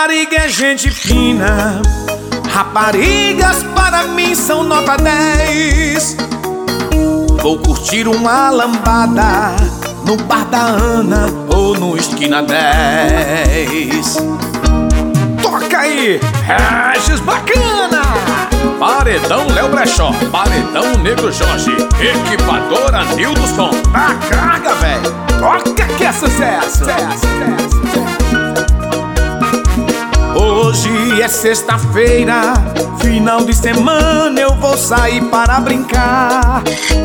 Rapariga é gente fina, raparigas para mim são nota 10. Vou curtir uma lambada no bar da Ana ou no Esquina 10. Toca aí, Regis Bacana! Paredão Léo Brechó, paredão Negro Jorge, equipadora Nildo Som. Dá carga, velho! Toca que é sucesso! Hoje é sexta-feira, final de semana, eu vou sair para brincar.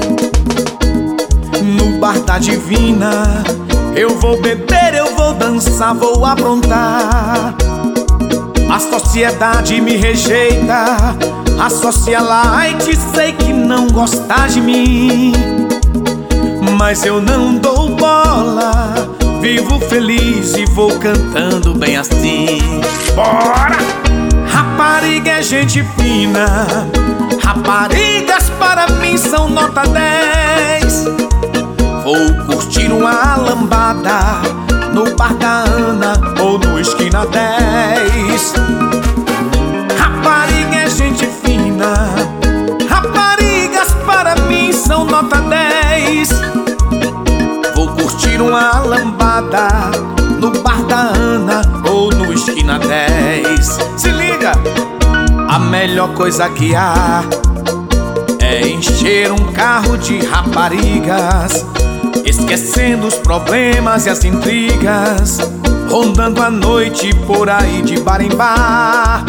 No bar da Divina, eu vou beber, eu vou dançar, vou aprontar. A sociedade me rejeita, a socialite sei que não gosta de mim, mas eu não dou bola, vivo feliz e vou cantando bem assim. Bora! Rapariga é gente fina, raparigas para mim são nota 10. Vou curtir uma lambada no bar da Ana ou no Esquina 10. Rapariga é gente fina, raparigas para mim são nota 10. Vou curtir uma lambada no bar da Ana ou no Esquina 10. Se liga! A melhor coisa que há é encher um carro de raparigas, esquecendo os problemas e as intrigas, rondando a noite por aí de bar em bar.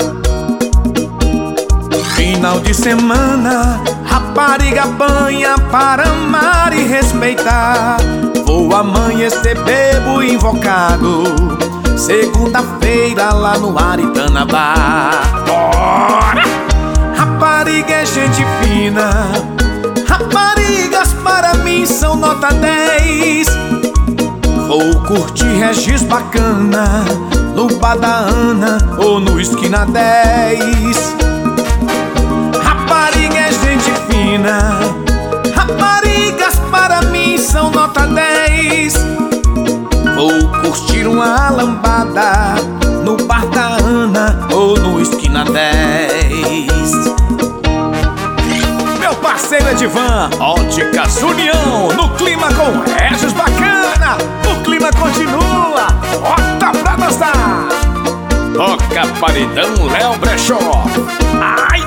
Final de semana, rapariga banha para amar e respeitar. Vou amanhecer bebo invocado, segunda-feira lá no Aritanabá. Bora! Rapariga é gente fina, raparigas para mim são nota 10. Vou curtir Regis Bacana no bar da Ana ou no Esquina 10. Rapariga é gente fina, raparigas para mim são nota 10. Vou curtir uma lambada no bar da Ana ou no Esquina 10. Meu parceiro Edivan, Óticas União, no clima com Regis Bacana. O clima continua, bota pra dançar. Toca paredão Léo Brechó. Ai!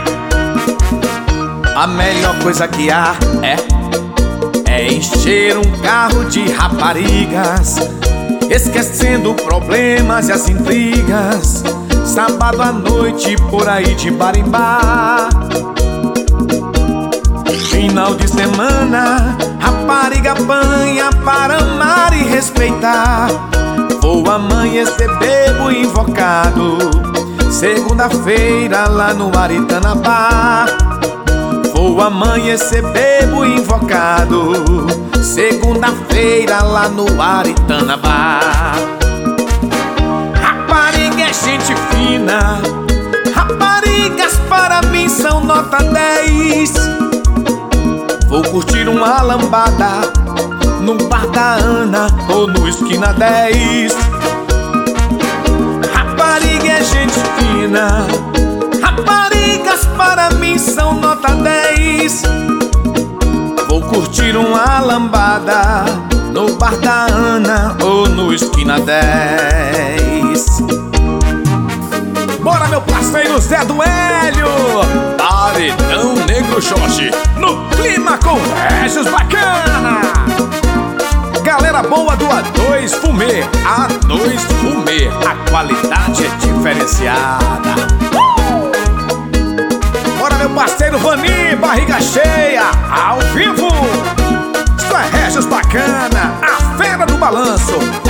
A melhor coisa que há é encher um carro de raparigas, esquecendo problemas e as intrigas, sábado à noite por aí de bar em bar. Final de semana, rapariga banha para amar e respeitar. Vou amanhecer bebo invocado, segunda-feira lá no Aritanabá. Vou amanhecer bebo invocado, segunda-feira lá no Aritanabá. Rapariga é gente fina, raparigas para mim são nota 10. Vou curtir uma lambada no bar da Ana ou no Esquina 10. Rapariga é gente fina, raparigas para mim são nota 10. Vou curtir uma lambada no bar da Ana ou no Esquina 10. Bora, meu parceiro Zé do Hélio, paredão Negro Jorge, no clima com Regis Bacana. Galera boa do A2 Fumê, A2 Fumê, a qualidade é diferenciada. Bora, meu parceiro Vani, barriga cheia, ao vivo. Isso é Regis Bacana, a fera do balanço.